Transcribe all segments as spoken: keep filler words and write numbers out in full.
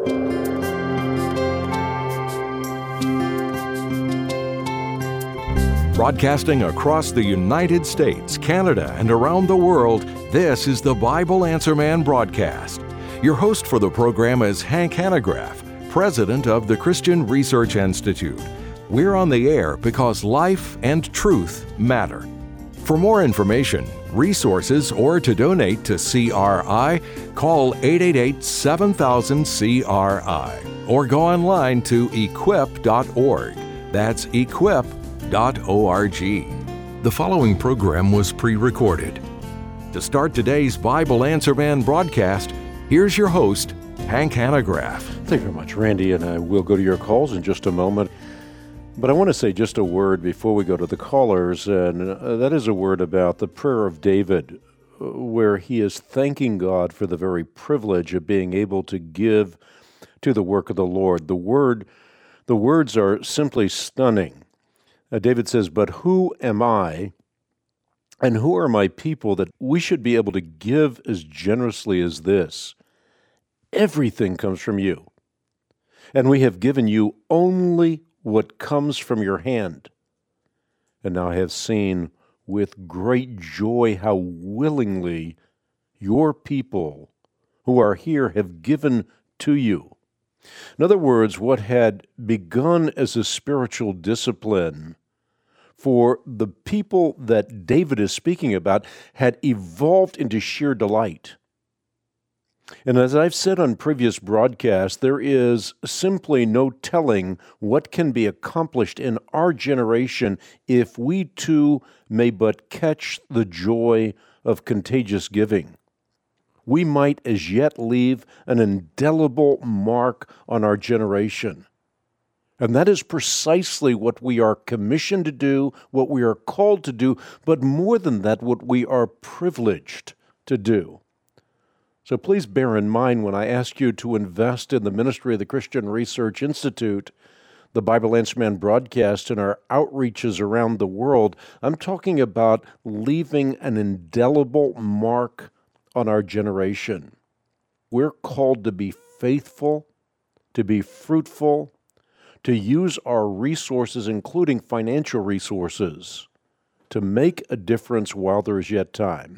Broadcasting across the United States, Canada, and around the world, this is the Bible Answer Man broadcast. Your host for the program is Hank Hanegraaff, president of the Christian Research Institute. We're on the air because life and truth matter. For more information, resources, or to donate to C R I, call eight eight eight, seven thousand, C R I or go online to equip dot org. That's equip dot org. The following program was pre-recorded. To start today's Bible Answer Man broadcast, here's your host, Hank Hanegraaff. Thank you very much, Randy, and I will go to your calls in just a moment. But I want to say just a word before we go to the callers, and uh, that is a word about the prayer of David, where he is thanking God for the very privilege of being able to give to the work of the Lord. The word, the words are simply stunning. Uh, David says, "But who am I, and who are my people that we should be able to give as generously as this? Everything comes from you, and we have given you only what comes from your hand. And now I have seen with great joy how willingly your people who are here have given to you." In other words, what had begun as a spiritual discipline for the people that David is speaking about had evolved into sheer delight. And as I've said on previous broadcasts, there is simply no telling what can be accomplished in our generation if we too may but catch the joy of contagious giving. We might as yet leave an indelible mark on our generation. And that is precisely what we are commissioned to do, what we are called to do, but more than that, what we are privileged to do. So please bear in mind when I ask you to invest in the ministry of the Christian Research Institute, the Bible Answer Man broadcast, and our outreaches around the world, I'm talking about leaving an indelible mark on our generation. We're called to be faithful, to be fruitful, to use our resources, including financial resources, to make a difference while there is yet time.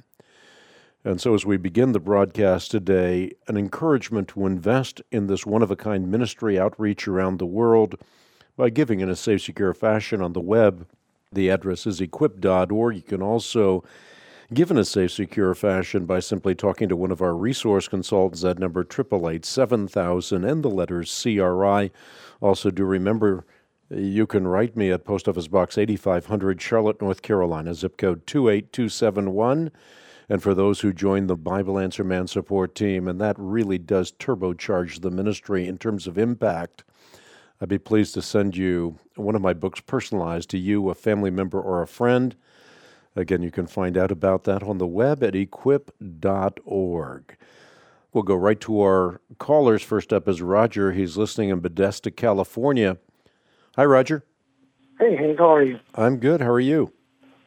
And so as we begin the broadcast today, an encouragement to invest in this one-of-a-kind ministry outreach around the world by giving in a safe, secure fashion on the web. The address is equip dot org. You can also give in a safe, secure fashion by simply talking to one of our resource consultants at number eight eight eight, seven thousand and the letters C R I. Also, do remember you can write me at Post Office Box eighty-five hundred, Charlotte, North Carolina, zip code two eight two seven one. And for those who join the Bible Answer Man support team, and that really does turbocharge the ministry in terms of impact, I'd be pleased to send you one of my books personalized to you, a family member, or a friend. Again, you can find out about that on the web at equip dot org. We'll go right to our callers. First up is Roger. He's listening in Bethesda, California. Hi, Roger. Hey, Hank, how are you? I'm good. How are you?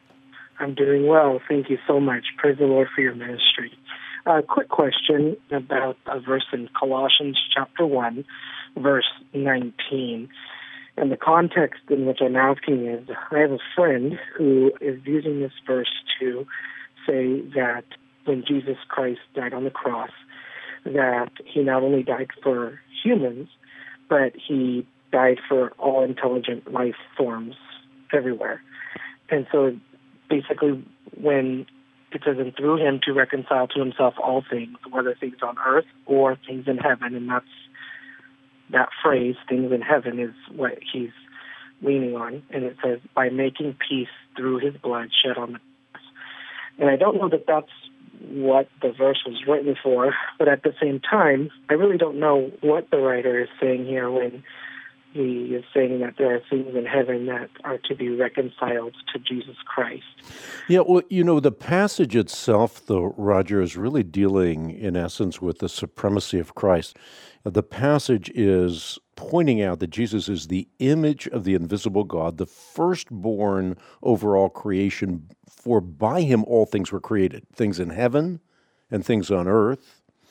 I'm doing well. Thank you so much. Praise the Lord for your ministry. A uh, quick question about a verse in Colossians chapter one, verse nineteen. And the context in which I'm asking is, I have a friend who is using this verse to say that when Jesus Christ died on the cross, that he not only died for humans, but he died for all intelligent life forms everywhere. And so basically, when it says, "And through him to reconcile to himself all things, whether things on earth or things in heaven," and that's that phrase, "things in heaven," is what he's leaning on. And it says, "by making peace through his blood shed on the cross." And I don't know that that's what the verse was written for, but at the same time, I really don't know what the writer is saying here when he is saying that there are things in heaven that are to be reconciled to Jesus Christ. Yeah, well, you know, the passage itself, though, Roger, is really dealing, in essence, with the supremacy of Christ. The passage is pointing out that Jesus is the image of the invisible God, the firstborn over all creation, for by him all things were created, things in heaven and things on earth.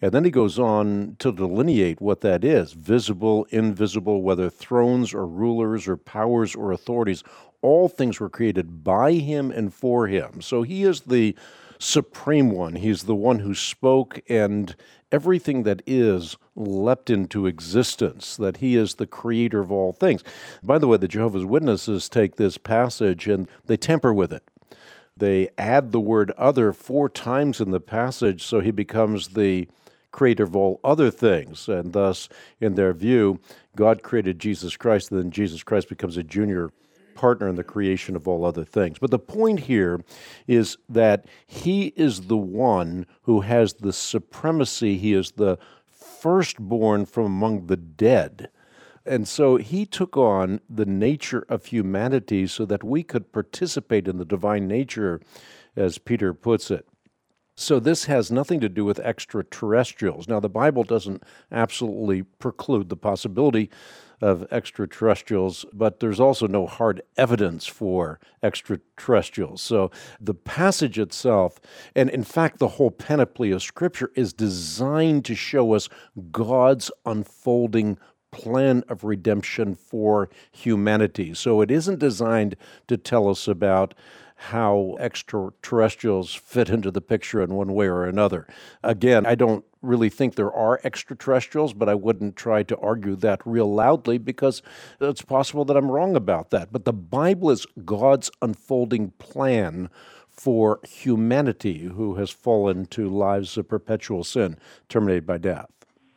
And then he goes on to delineate what that is: visible, invisible, whether thrones or rulers or powers or authorities. All things were created by him and for him. So he is the supreme one. He's the one who spoke, and everything that is leapt into existence, that he is the creator of all things. By the way, the Jehovah's Witnesses take this passage and they tamper with it. They add the word other four times in the passage, so he becomes the creator of all other things. And thus, in their view, God created Jesus Christ, and then Jesus Christ becomes a junior partner in the creation of all other things. But the point here is that he is the one who has the supremacy. He is the firstborn from among the dead. And so he took on the nature of humanity so that we could participate in the divine nature, as Peter puts it. So this has nothing to do with extraterrestrials. Now, the Bible doesn't absolutely preclude the possibility of extraterrestrials, but there's also no hard evidence for extraterrestrials. So the passage itself, and in fact the whole panoply of Scripture, is designed to show us God's unfolding plan of redemption for humanity. So it isn't designed to tell us about how extraterrestrials fit into the picture in one way or another. Again, I don't really think there are extraterrestrials, but I wouldn't try to argue that real loudly because it's possible that I'm wrong about that. But the Bible is God's unfolding plan for humanity who has fallen to lives of perpetual sin, terminated by death.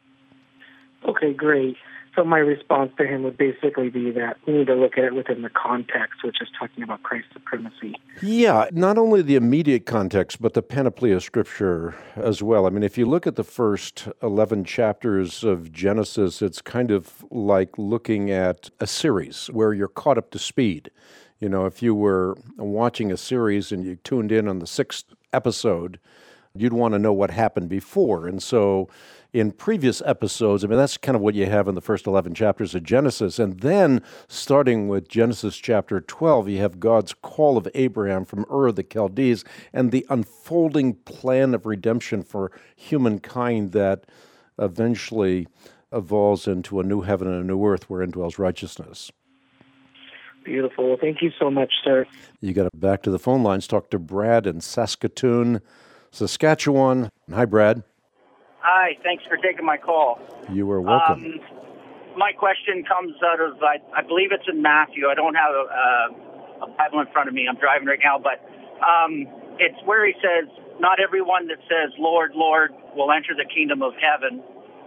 Okay, great. So my response to him would basically be that we need to look at it within the context, which is talking about Christ's supremacy. Yeah, not only the immediate context, but the panoply of Scripture as well. I mean, if you look at the first eleven chapters of Genesis, it's kind of like looking at a series where you're caught up to speed. You know, if you were watching a series and you tuned in on the sixth episode, you'd want to know what happened before. And so in previous episodes, I mean, that's kind of what you have in the first eleven chapters of Genesis. And then, starting with Genesis chapter twelve, you have God's call of Abraham from Ur of the Chaldees and the unfolding plan of redemption for humankind that eventually evolves into a new heaven and a new earth wherein dwells righteousness. Beautiful. Well, thank you so much, sir. You got it back to the phone lines. Talk to Brad in Saskatoon, Saskatchewan. Hi, Brad. Hi, thanks for taking my call. You are welcome. Um, my question comes out of, I, I believe it's in Matthew. I don't have a, a Bible in front of me. I'm driving right now, but um, it's where he says, not everyone that says, Lord, Lord, will enter the kingdom of heaven,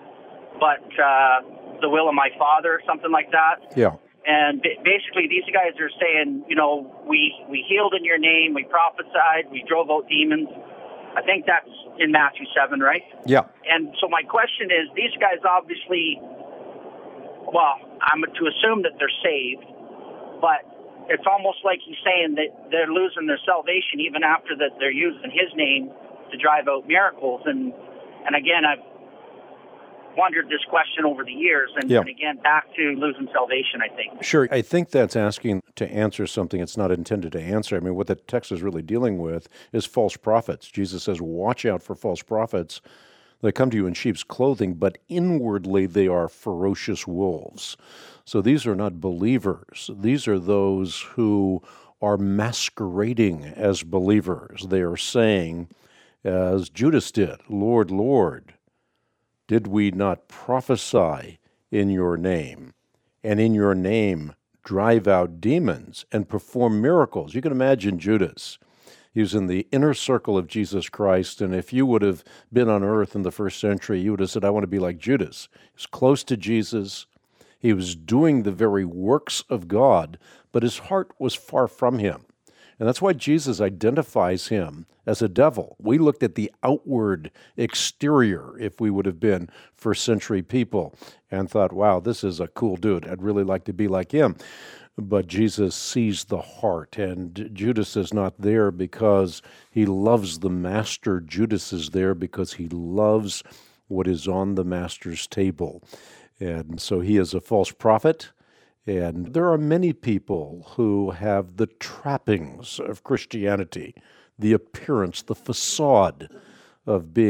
but uh, the will of my Father, something like that. Yeah. And basically, these guys are saying, you know, we, we healed in your name, we prophesied, we drove out demons. I think that's in Matthew seven, right? Yeah. And so my question is, these guys obviously, well, I'm to assume that they're saved, but it's almost like he's saying that they're losing their salvation even after that they're using his name to drive out miracles. And, and again, I've wondered this question over the years, and, yeah. and again, back to losing salvation, I think. Sure. I think that's asking to answer something it's not intended to answer. I mean, what the text is really dealing with is false prophets. Jesus says, watch out for false prophets. They come to you in sheep's clothing, but inwardly they are ferocious wolves. So these are not believers. These are those who are masquerading as believers. They are saying, as Judas did, Lord, Lord, did we not prophesy in your name, and in your name drive out demons and perform miracles? You can imagine Judas. He was in the inner circle of Jesus Christ, and if you would have been on earth in the first century, you would have said, I want to be like Judas. He was close to Jesus. He was doing the very works of God, but his heart was far from him. And that's why Jesus identifies him as a devil. We looked at the outward exterior, if we would have been first century people, and thought, wow, this is a cool dude. I'd really like to be like him. But Jesus sees the heart, and Judas is not there because he loves the master. Judas is there because he loves what is on the master's table. And so he is a false prophet. And there are many people who have the trappings of Christianity, the appearance, the facade of being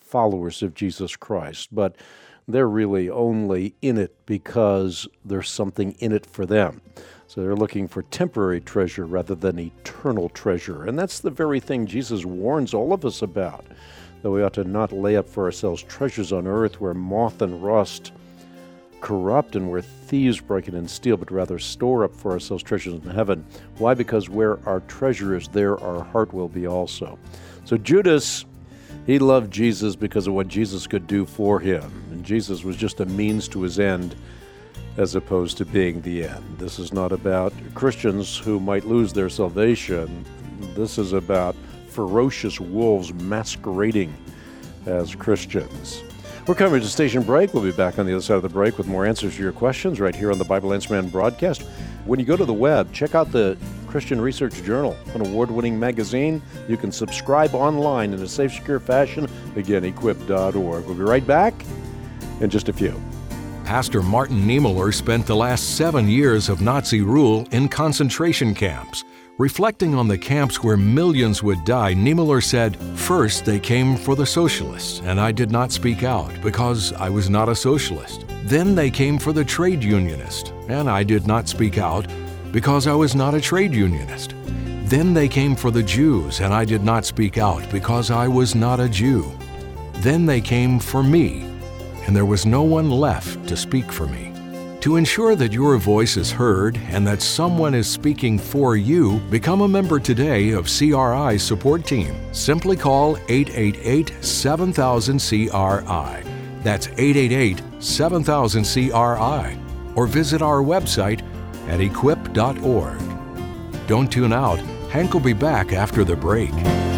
followers of Jesus Christ, but they're really only in it because there's something in it for them. So they're looking for temporary treasure rather than eternal treasure. And that's the very thing Jesus warns all of us about, that we ought to not lay up for ourselves treasures on earth where moth and rust corrupt and where thieves break in and steal, but rather store up for ourselves treasures in heaven. Why? Because where our treasure is, there our heart will be also. So Judas, he loved Jesus because of what Jesus could do for him. And Jesus was just a means to his end as opposed to being the end. This is not about Christians who might lose their salvation. This is about ferocious wolves masquerading as Christians. We're coming to station break. We'll be back on the other side of the break with more answers to your questions right here on the Bible Answer Man broadcast. When you go to the web, check out the Christian Research Journal, an award-winning magazine. You can subscribe online in a safe, secure fashion. Again, equip dot org. We'll be right back in just a few. Pastor Martin Niemöller spent the last seven years of Nazi rule in concentration camps. Reflecting on the camps where millions would die, Niemöller said, "First, they came for the socialists, and I did not speak out because I was not a socialist. Then they came for the trade unionist, and I did not speak out because I was not a trade unionist. Then they came for the Jews, and I did not speak out because I was not a Jew. Then they came for me, and there was no one left to speak for me." To ensure that your voice is heard and that someone is speaking for you, become a member today of C R I's support team. Simply call eight eight eight, seven thousand, C R I. That's eight eight eight, seven thousand, C R I. Or visit our website at equip dot org. Don't tune out. Hank will be back after the break.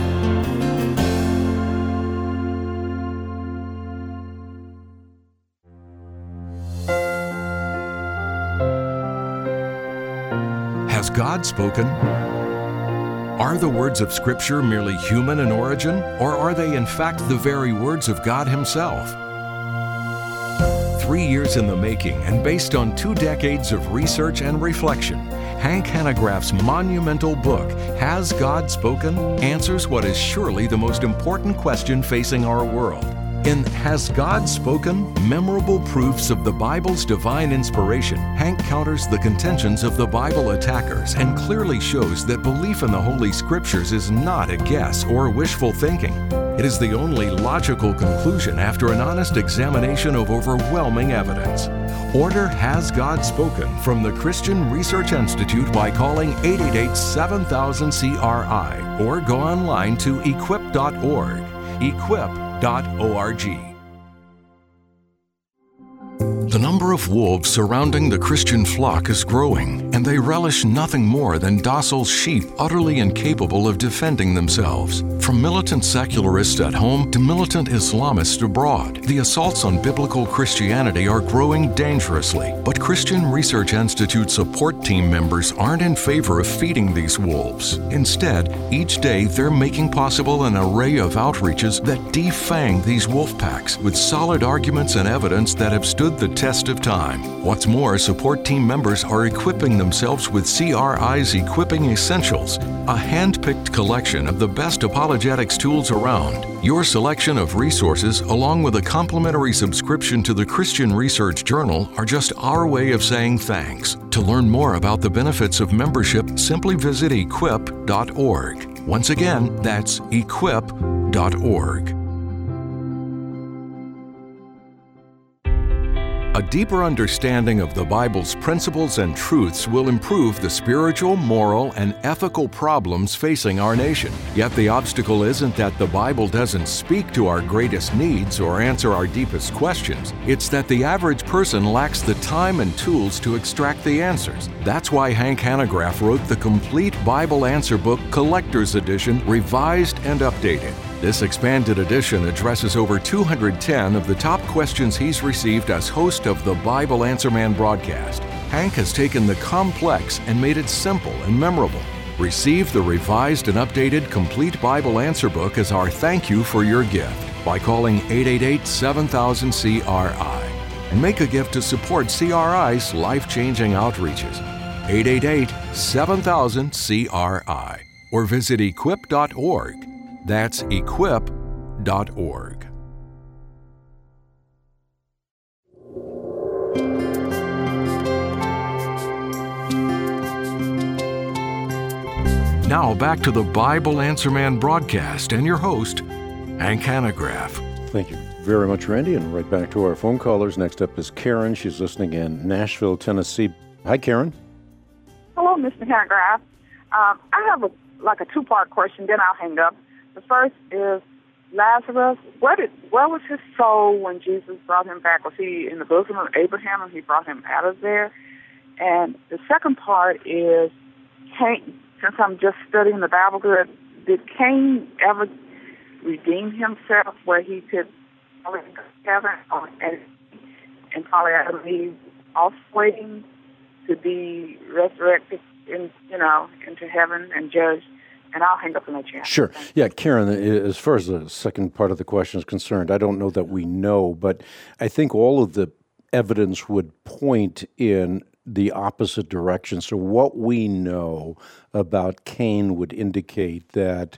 Has God spoken? Are the words of Scripture merely human in origin, or are they in fact the very words of God Himself? Three years in the making and based on two decades of research and reflection, Hank Hanegraaff's monumental book, Has God Spoken?, answers what is surely the most important question facing our world. In Has God Spoken? Memorable Proofs of the Bible's Divine Inspiration, Hank counters the contentions of the Bible attackers and clearly shows that belief in the Holy Scriptures is not a guess or wishful thinking. It is the only logical conclusion after an honest examination of overwhelming evidence. Order Has God Spoken from the Christian Research Institute by calling eight eight eight, seven thousand, C R I or go online to equip dot org. equip dot org. The number of wolves surrounding the Christian flock is growing, and they relish nothing more than docile sheep utterly incapable of defending themselves. From militant secularists at home to militant Islamists abroad, the assaults on biblical Christianity are growing dangerously. But Christian Research Institute support team members aren't in favor of feeding these wolves. Instead, each day they're making possible an array of outreaches that defang these wolf packs with solid arguments and evidence that have stood the test of time. What's more, support team members are equipping themselves with C R I's Equipping Essentials, a hand-picked collection of the best apologetics tools around. Your selection of resources, along with a complimentary subscription to the Christian Research Journal, are just our way of saying thanks. To learn more about the benefits of membership, simply visit equip dot org. Once again, that's equip dot org. A deeper understanding of the Bible's principles and truths will improve the spiritual, moral, and ethical problems facing our nation. Yet the obstacle isn't that the Bible doesn't speak to our greatest needs or answer our deepest questions. It's that the average person lacks the time and tools to extract the answers. That's why Hank Hanegraaff wrote the complete Bible Answer Book Collector's Edition, revised and updated. This expanded edition addresses over two hundred ten of the top questions he's received as host of the Bible Answer Man broadcast. Hank has taken the complex and made it simple and memorable. Receive the revised and updated Complete Bible Answer Book as our thank you for your gift by calling eight eight eight, seven thousand, C R I and make a gift to support C R I's life-changing outreaches. eight eight eight, seven thousand, C R I or visit equip dot org. That's equip dot org. Now back to the Bible Answer Man broadcast and your host, Hank Hanegraaff. Thank you very much, Randy. And right back to our phone callers. Next up is Karen. She's listening in Nashville, Tennessee. Hi, Karen. Hello, Mister Hanegraaff. Um, I have a like a two-part question, then I'll hang up. The first is Lazarus. Where did where was his soul when Jesus brought him back? Was he in the bosom of Abraham and he brought him out of there? And the second part is Cain. Since I'm just studying the Bible good, did Cain ever redeem himself where he could probably go to heaven or, and, and probably Adam and Eve also waiting to be resurrected in, you know, into heaven and judged? And I'll hang up and let you answer. Sure. Yeah, Karen, as far as the second part of the question is concerned, I don't know that we know, but I think all of the evidence would point in the opposite direction. So what we know about Cain would indicate that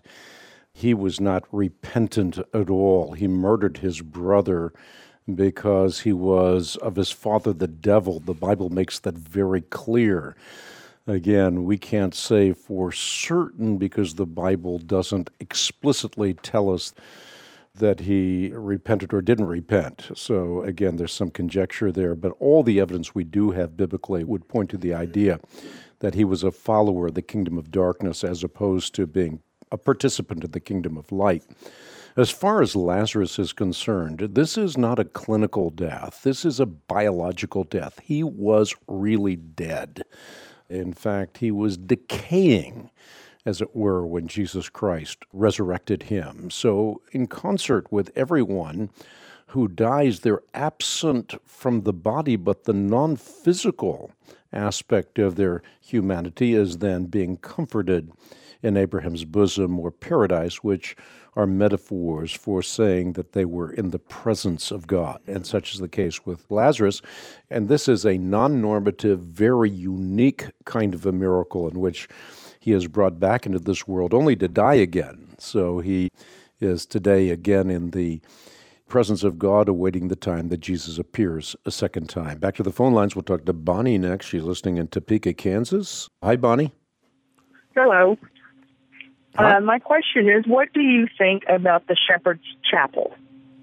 he was not repentant at all. He murdered his brother because he was of his father the devil. The Bible makes that very clear. Again, we can't say for certain because the Bible doesn't explicitly tell us that he repented or didn't repent. So again, there's some conjecture there, but all the evidence we do have biblically would point to the idea that he was a follower of the kingdom of darkness as opposed to being a participant in the kingdom of light. As far as Lazarus is concerned, this is not a clinical death. This is a biological death. He was really dead. In fact, he was decaying, as it were, when Jesus Christ resurrected him. So in concert with everyone who dies, they're absent from the body, but the non-physical aspect of their humanity is then being comforted in Abraham's bosom or paradise, which are metaphors for saying that they were in the presence of God. And such is the case with Lazarus. And this is a non-normative, very unique kind of a miracle in which he is brought back into this world only to die again. So he is today again in the presence of God, awaiting the time that Jesus appears a second time. Back to the phone lines. We'll talk to Bonnie next. She's listening in Topeka, Kansas. Hi, Bonnie. Hello. Hi. Uh, my question is, what do you think about the Shepherd's Chapel?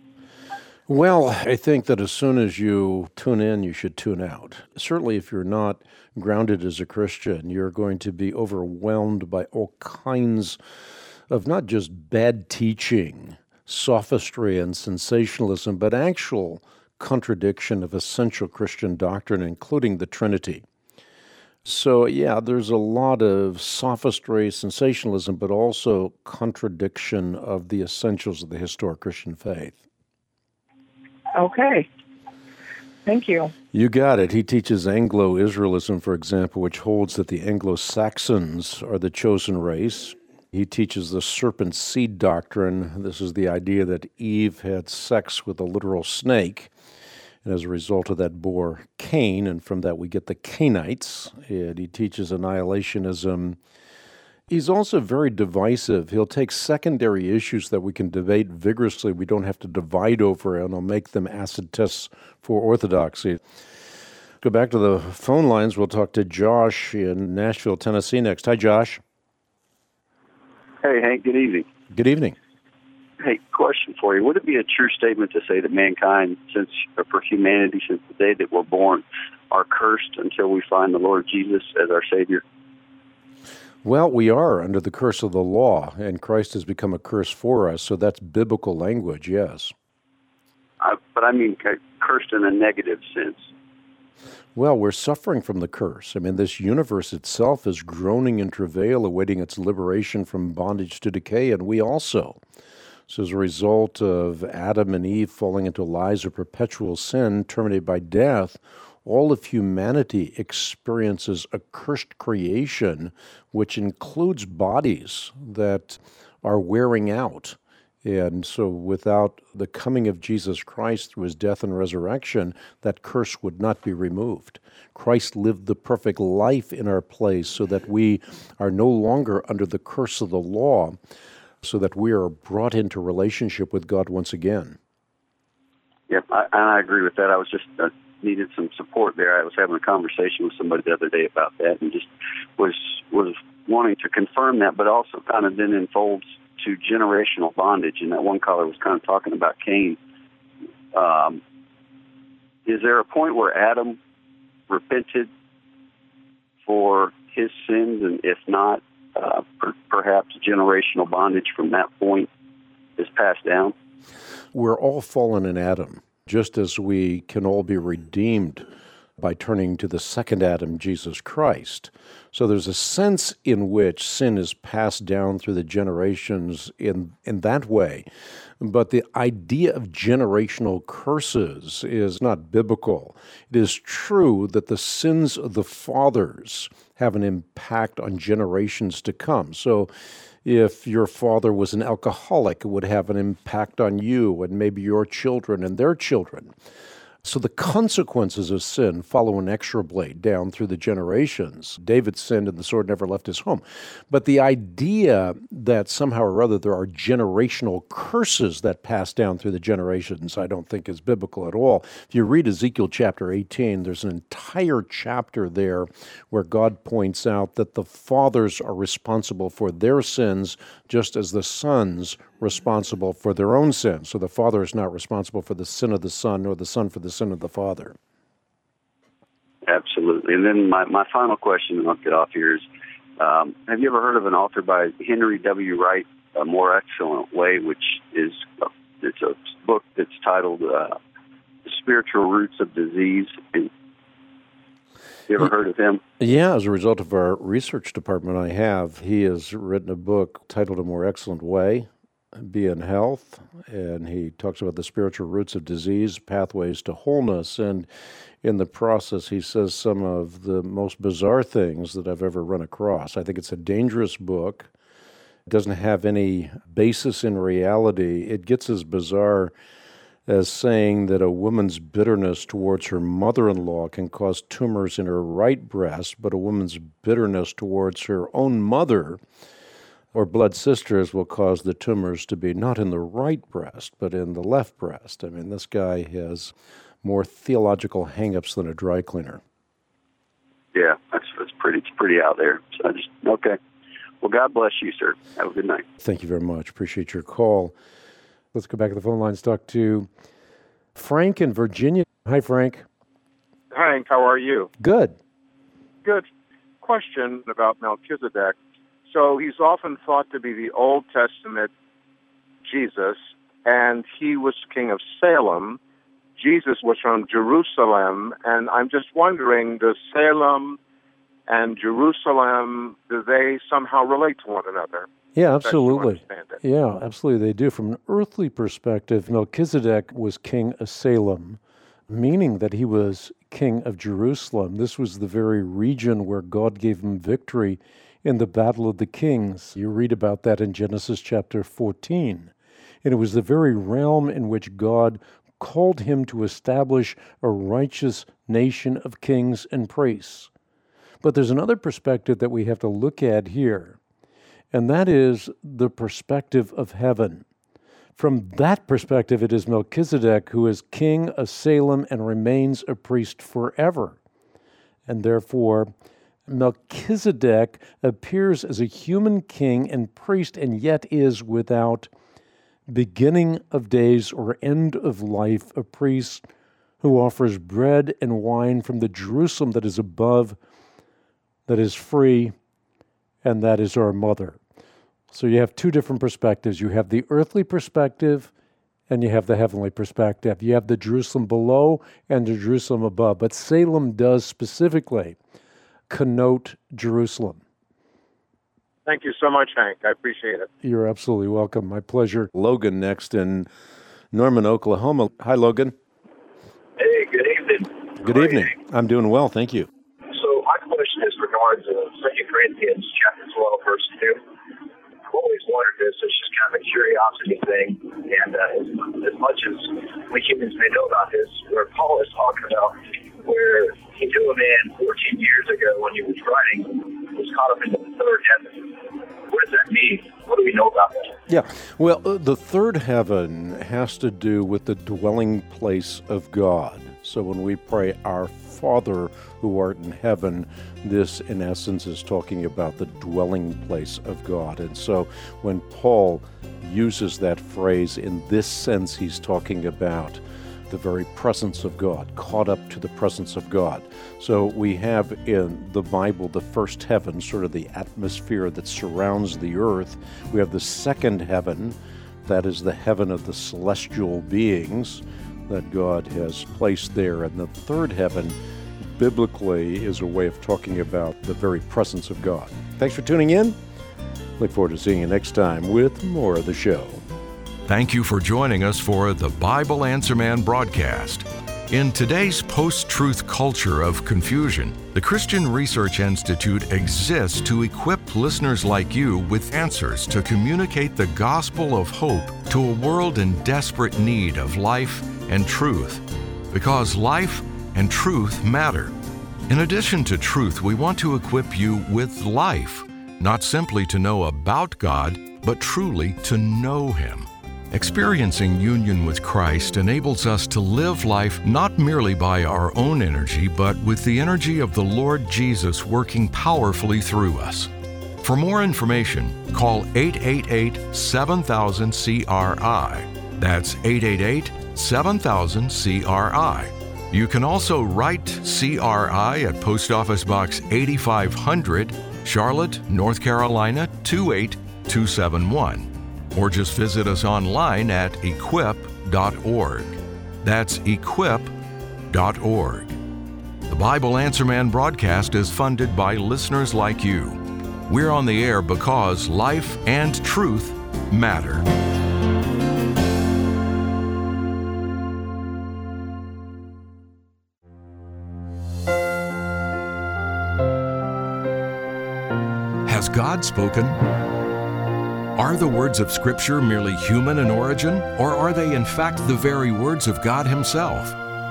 Well, I think that as soon as you tune in, you should tune out. Certainly if you're not grounded as a Christian, you're going to be overwhelmed by all kinds of not just bad teaching, sophistry and sensationalism, but actual contradiction of essential Christian doctrine, including the Trinity. So, yeah, there's a lot of sophistry, sensationalism, but also contradiction of the essentials of the historic Christian faith. Okay. Thank you. You got it. He teaches Anglo-Israelism, for example, which holds that the Anglo-Saxons are the chosen race. He teaches the serpent seed doctrine. This is the idea that Eve had sex with a literal snake, and as a result of that bore Cain, and from that we get the Cainites. And he teaches annihilationism. He's also very divisive. He'll take secondary issues that we can debate vigorously, we don't have to divide over, and he'll make them acid tests for orthodoxy. Go back to the phone lines. We'll talk to Josh in Nashville, Tennessee next. Hi, Josh. Hey, Hank, good evening. Good evening. Hey, question for you. Would it be a true statement to say that mankind, since or for humanity, since the day that we're born, are cursed until we find the Lord Jesus as our Savior? Well, we are under the curse of the law, and Christ has become a curse for us, so that's biblical language, yes. I, but I mean cursed in a negative sense. Well, we're suffering from the curse. I mean, this universe itself is groaning in travail, awaiting its liberation from bondage to decay, and we also. So as a result of Adam and Eve falling into lives of perpetual sin, terminated by death, all of humanity experiences a cursed creation, which includes bodies that are wearing out. And so without the coming of Jesus Christ through his death and resurrection, that curse would not be removed. Christ lived the perfect life in our place so that we are no longer under the curse of the law, so that we are brought into relationship with God once again. Yep, I, I agree with that. I was just uh, needed some support there. I was having a conversation with somebody the other day about that, and just was was wanting to confirm that, but also kind of then unfolds to generational bondage. And that one caller was kind of talking about Cain. Um, is there a point where Adam repented for his sins, and if not, uh, per- perhaps generational bondage from that point is passed down? We're all fallen in Adam, just as we can all be redeemed by turning to the second Adam, Jesus Christ. So there's a sense in which sin is passed down through the generations in, in that way. But the idea of generational curses is not biblical. It is true that the sins of the fathers have an impact on generations to come. So if your father was an alcoholic, it would have an impact on you and maybe your children and their children. So the consequences of sin follow inexorably down through the generations. David sinned and the sword never left his home. But the idea that somehow or other there are generational curses that pass down through the generations, I don't think is biblical at all. If you read Ezekiel chapter eighteen, there's an entire chapter there where God points out that the fathers are responsible for their sins just as the sons responsible for their own sins. So the father is not responsible for the sin of the son, nor the son for the sin of the father. Absolutely. And then my, my final question, and I'll get off here, is um, have you ever heard of an author by Henry W. Wright, A More Excellent Way, which is a, it's a book that's titled uh, The Spiritual Roots of Disease? And you ever heard of him? Yeah, as a result of our research department, I have. He has written a book titled A More Excellent Way, Be in Health, and he talks about the spiritual roots of disease, pathways to wholeness, and in the process he says some of the most bizarre things that I've ever run across. I think it's a dangerous book. It doesn't have any basis in reality. It gets as bizarre as saying that a woman's bitterness towards her mother-in-law can cause tumors in her right breast, but a woman's bitterness towards her own mother or blood sisters will cause the tumors to be not in the right breast, but in the left breast. I mean, this guy has more theological hang-ups than a dry cleaner. Yeah, that's, that's pretty, it's pretty out there. So I just, okay. Well, God bless you, sir. Have a good night. Thank you very much. Appreciate your call. Let's go back to the phone lines, talk to Frank in Virginia. Hi, Frank. Hank, how are you? Good. Good. Question about Melchizedek. So he's often thought to be the Old Testament Jesus, and he was king of Salem. Jesus was from Jerusalem, and I'm just wondering, does Salem and Jerusalem, do they somehow relate to one another? Yeah, absolutely. Yeah, absolutely they do. From an earthly perspective, Melchizedek was king of Salem, meaning that he was king of Jerusalem. This was the very region where God gave him victory in the Battle of the Kings. You read about that in Genesis chapter fourteen. And it was the very realm in which God called him to establish a righteous nation of kings and priests. But there's another perspective that we have to look at here, and that is the perspective of heaven. From that perspective, it is Melchizedek who is king of Salem and remains a priest forever. And therefore, Melchizedek appears as a human king and priest, and yet is without beginning of days or end of life, a priest who offers bread and wine from the Jerusalem that is above, that is free, and that is our mother. So you have two different perspectives. You have the earthly perspective, and you have the heavenly perspective. You have the Jerusalem below and the Jerusalem above. But Salem does specifically connote Jerusalem. Thank you so much, Hank. I appreciate it. You're absolutely welcome. My pleasure. Logan next in Norman, Oklahoma. Hi, Logan. Hey, good evening. Good evening. I'm doing well, thank you. So my question is regards to Second Corinthians chapter twelve, verse two. I've always wondered this. It's just kind of a curiosity thing. And uh, as, as much as we humans may know about this, where Paul is talking about where he knew a man fourteen years ago when he was writing, was caught up into the third heaven. What does that mean? What do we know about that? Yeah, well, uh, the third heaven has to do with the dwelling place of God. So when we pray, Our Father who art in heaven, this in essence is talking about the dwelling place of God. And so when Paul uses that phrase in this sense, he's talking about the very presence of God, caught up to the presence of God. So we have in the Bible the first heaven, sort of the atmosphere that surrounds the earth. We have the second heaven, that is the heaven of the celestial beings that God has placed there. And the third heaven, biblically, is a way of talking about the very presence of God. Thanks for tuning in. Look forward to seeing you next time with more of the show. Thank you for joining us for the Bible Answer Man broadcast. In today's post-truth culture of confusion, the Christian Research Institute exists to equip listeners like you with answers to communicate the gospel of hope to a world in desperate need of life and truth, because life and truth matter. In addition to truth, we want to equip you with life, not simply to know about God, but truly to know Him. Experiencing union with Christ enables us to live life not merely by our own energy, but with the energy of the Lord Jesus working powerfully through us. For more information, call eight eight eight, seven thousand, C R I. That's eight eight eight, seven thousand, C R I. You can also write C R I at Post Office Box eighty-five hundred, Charlotte, North Carolina two eight two seven one. Or just visit us online at equip dot org. That's equip dot org. The Bible Answer Man broadcast is funded by listeners like you. We're on the air because life and truth matter. Has God spoken? Are the words of Scripture merely human in origin, or are they in fact the very words of God Himself?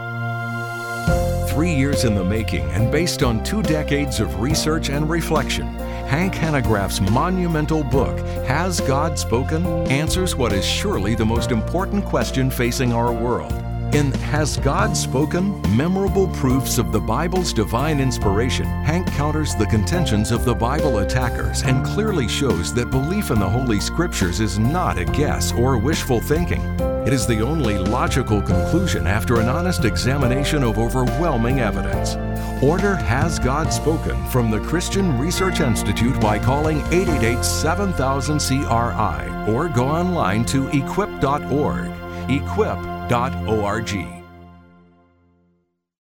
Three years in the making and based on two decades of research and reflection, Hank Hanegraaff's monumental book, Has God Spoken?, answers what is surely the most important question facing our world. In Has God Spoken? Memorable Proofs of the Bible's Divine Inspiration, Hank counters the contentions of the Bible attackers and clearly shows that belief in the Holy Scriptures is not a guess or wishful thinking. It is the only logical conclusion after an honest examination of overwhelming evidence. Order Has God Spoken from the Christian Research Institute by calling eight eight eight, seven thousand, C R I or go online to equip dot org. equip dot org.